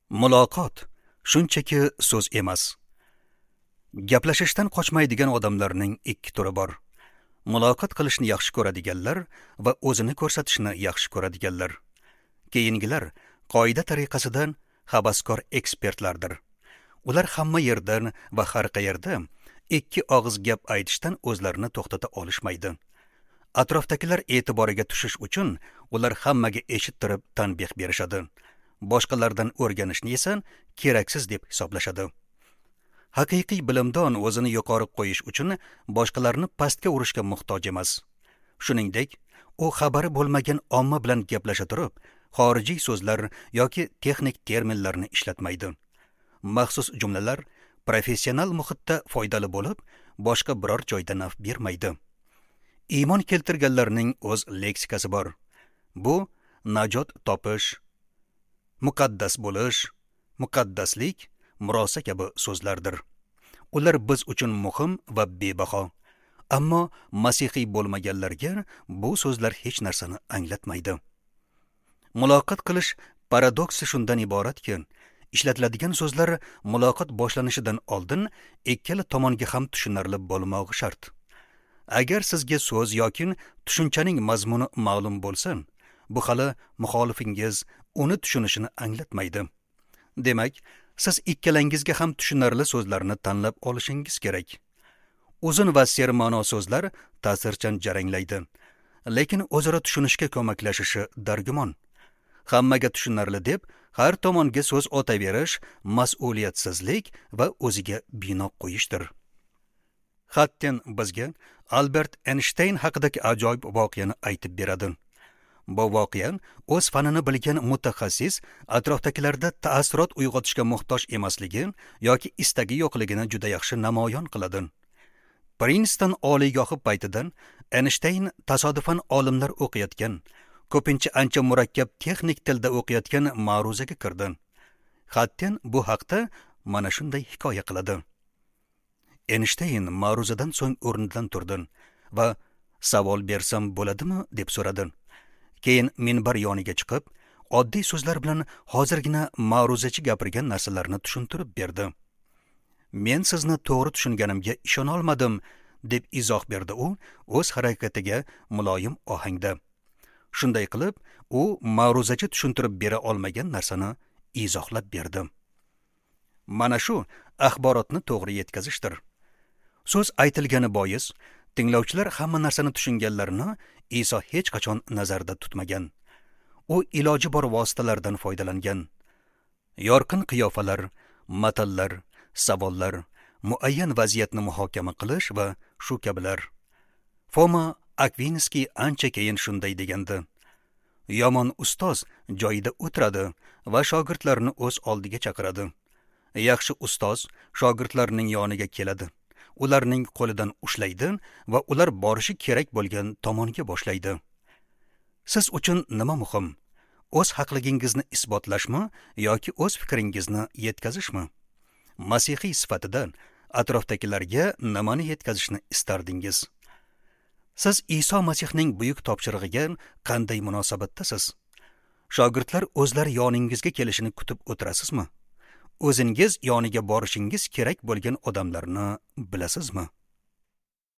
Muloqot shunchaki so'z emas. Gaplashishdan qochmaydigan odamlarning ikki turi bor. Muloqot qilishni yaxshi ko'radiganlar va o'zini ko'rsatishni yaxshi ko'radiganlar. Keyingilar qoida tariqasidan havaskor ekspertlardir. Ular hamma yerdan va har qayerda ikki og'iz gap aytishdan o'zlarini to'xtata olishmaydi. Atrofdagilar e'tiboriga tushish uchun ular hammaga eshittirib tanbeh berishadi. Boshqalardan o'rganishni esa keraksiz deb hisoblashadi. Haqiqiy bilimdon o'zini yuqori qo'yish uchun boshqalarni pastga urishga muhtoj emas. Shuningdek, u xabari bo'lmagan omma bilan gaplasha turib, xorijiy so'zlar yoki texnik terminlarni ishlatmaydi. Maxsus jumlalar professional muhitda foydali bo'lib, boshqa biror joyda naf bermaydi. Iymon keltirganlarning o'z leksikasi bor. Bu najot topish, muqaddas bo'lish, muqaddaslik, murosa kabi so'zlardir. Ular biz uchun muhim va bebaho. Ammo masihiy bo'lmaganlarga bu so'zlar hech narsani anglatmaydi. Muloqot qilish paradoksi shundan iboratki, ishlatiladigan so'zlar muloqot boshlanishidan oldin ikkala tomonga ham tushunarli bo'lmog'i shart. Agar sizga so'z yoki tushunchaning mazmuni ma'lum bo'lsa, bu hali muxolifingiz uni tushunishini anglatmaydi. Demak, siz ikkalangizga ham tushunarli so'zlarni tanlab olishingiz kerak. Uzun va serma'no so'zlar ta'sirchan jaranglaydi, lekin o'zaro tushunishga ko'maklashishi dargumon. Hammaga tushunarli deb har tomonga so'z otaverish mas'uliyatsizlik va o'ziga bino qo'yishdir. Xatten bizga Albert Einstein haqidagi ajoyib voqeani aytib beradi. Bu voqea o'z fanini bilgan mutaxassis atrofdagilarda ta'sirot uyg'otishga muhtoj emasligi yoki istagi yo'qligini juda yaxshi namoyon qiladi. Princeton oliygohi paytidan Einstein tasodifan olimlar o'qiyotgan, ko'pincha ancha murakkab texnik tilda o'qiyotgan ma'ruzaga kirdi. Xatten bu haqda mana shunday hikoya qiladi. Einstein ma'ruzadan so'ng o'rnidan turdi va savol bersam bo'ladimi deb so'radi. Keyin minbar yoniga chiqib, oddiy so'zlar bilan hozirgina ma'ruzachi gapirgan narsalarni tushuntirib berdi. Men sizni to'g'ri tushunganimga ishona olmadim deb izoh berdi u o'z harakatiga muloyim ohangda. Shunday qilib, u ma'ruzachi tushuntirib bera olmagan narsani izohlab berdi. Mana shu axborotni to'g'ri yetkazishdir. So'z aytilgani bois, tinglovchilar hamma narsani tushunganlarini Iso hech qachon nazarda tutmagan. U iloji bor vositalardan foydalangan. Yorqin qiyofalar, matallar, savollar, muayyan vaziyatni muhokama qilish va shu kabilar. Foma Akvinskiy ancha keyin shunday degandi. Yomon ustoz joyida o'tiradi va shogirdlarni o'z oldiga chaqiradi. Yaxshi ustoz shogirdlarning yoniga keladi. Ularning qo'lidan ushlaydi va ular borishi kerak bo'lgan tomonga boshlaydi. Siz uchun nima muhim? O'z haqligingizni isbotlashmi yoki o'z fikringizni yetkazishmi? Masihiy sifatida atrofdagilarga nimani yetkazishni istardingiz? Siz Iso Masihning buyuk topshirig'iga qanday munosabatdasiz? Shogirdlar o'zlari yoningizga kelishini kutib o'tirasizmi? O'zingiz yoniga borishingiz kerak bo'lgan odamlarni bilasizmi?